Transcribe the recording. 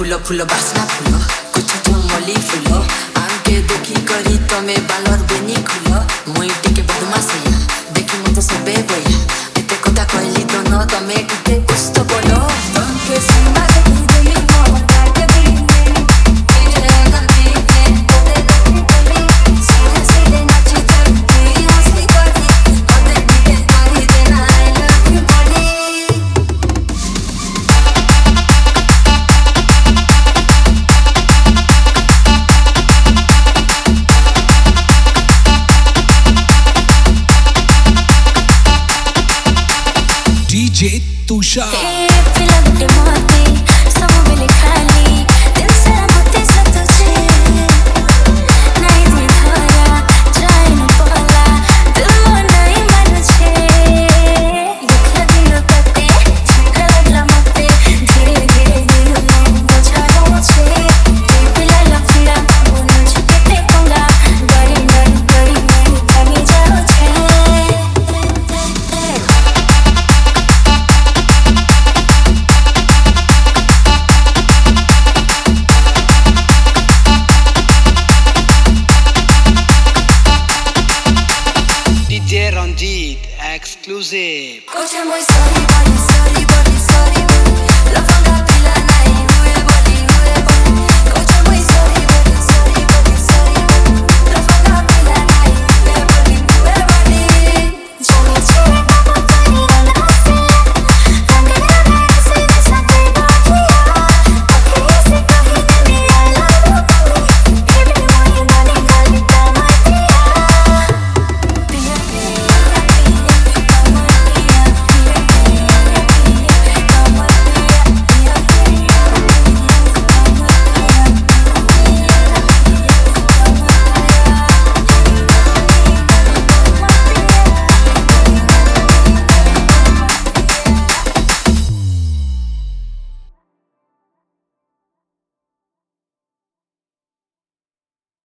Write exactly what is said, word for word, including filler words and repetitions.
Full full बास्ना full कुछ चमली full आमके देखी करी तमे बालर बेनी खुल मुई टिके बदमासिया देखी मत सबे बया एते कथा कहली तो न तमे टिके कुछ तो बोलो तमके सीमा देखी देली मोर काटे बिने तेरे गंदी के तेरे गंदी बोली सीधे सीधे नाची चलती हंसी करती ओते टिके करी देना I love you body D J Tushar D J Ranjit exclusive.